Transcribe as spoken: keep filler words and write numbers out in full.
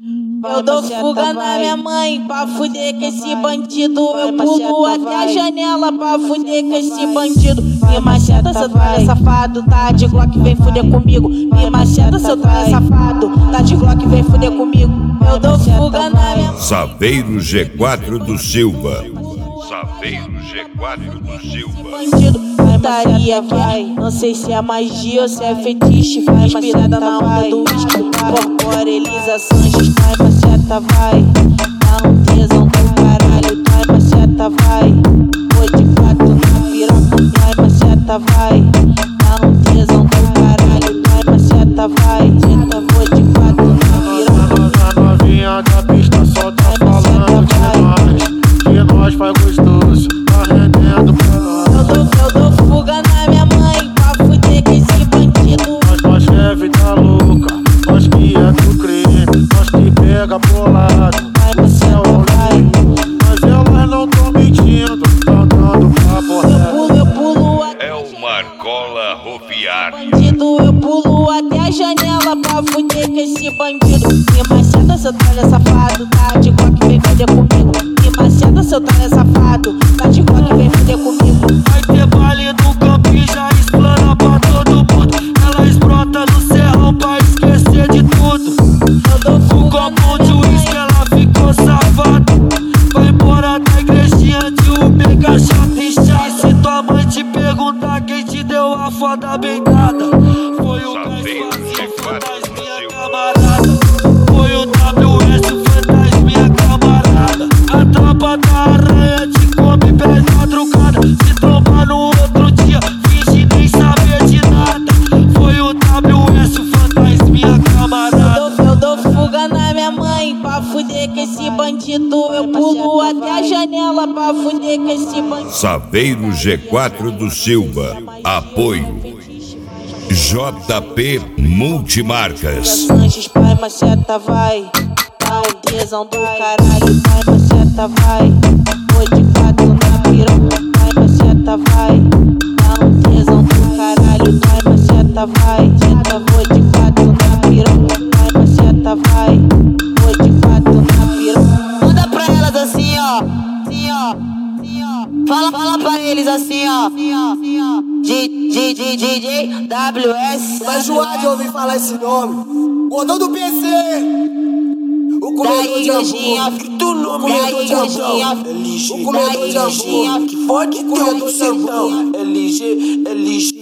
Eu dou fuga na minha mãe pra fuder com esse bandido. Eu pulo até a janela pra fuder com esse bandido. Me macheta, seu tralha safado, tá de Glock, vem fuder comigo. Me macheta, seu tralha safado, tá de Glock, vem fuder comigo. Eu dou fuga na minha mãe. Saveiro G quatro do Silva. Saveiro G quatro do Silva. Bandido, putaria vai. Não sei se é magia ou se é fetiche. Vai inspirada na onda do whisky. Elisa Sanches, vai macheta vai. Dá um tesão do caralho, vai macheta vai. Vou de quatro na piroca, vai macheta vai. Dá um tesão do caralho, vai macheta vai. Tenta, vou de quatro na piroca. A novinha da pista só tá falando demais, que nós faz gostoso, tá rendendo pra nós. Eu dou, eu dou fuga na minha mãe pra fuder com esse bandido. Nós com a chefe tá louca, nós que é do crime, nós que pega bolado. Vai macheta vai. Mas elas não tão mentindo, tão dando papo reto. Eu pulo até É o Marcola Rofiário. bandido, eu pulo até a janela pra fuder com esse bandido. Me macheta, seu tralha safado, tá de Glock, vem fuder comigo. Me macheta, seu tralha safado, tá de Glock, vem fuder comigo. Vai ter baile no campo e já explana pra todo mundo. Ela esbrota no serrão pra esquecer de tudo. Eu dou Com fuga copo na de minha uísque mãe. ela ficou safada. Vai embora da igrejinha de um mega chato e chato. Se tua mãe te perguntar quem te deu a foda bem dada, foi o Saveiro Cais G quatro Fantasminha do Silva. camarada. Foi o W S Fantasminha camarada. A tropa da aranha te come pés madrugada. Se trombar no outro dia, finge nem saber de nada. Foi o W S Fantasminha camarada. Eu dou, eu dou fuga na minha mãe pra fuder com esse bandido. Eu pulo até a janela pra fuder com esse bandido. Saveiro G quatro do Silva. Apoio J P Multimarcas. Sanches, pai, macheta vai. Dá um tesão do caralho, vai macheta vai. Vou de quatro na piroca, vai macheta vai. Dá um tesão do caralho, vai macheta vai. Tenta, vou de quatro na piroca, vai macheta vai. Vou de quatro na piroca. Manda pra elas assim ó, assim ó, assim ó. Fala, fala pra eles assim ó, assim ó, assim ó. D J, D J, W S. Vai enjoar de ouvir falar esse nome. Gordão do P C. O comedor de hambúrguer. Tu não me Comedor de hambúrguer. O comedor de hambúrguer. que fode O comedor de hambúrguer. L G, L G.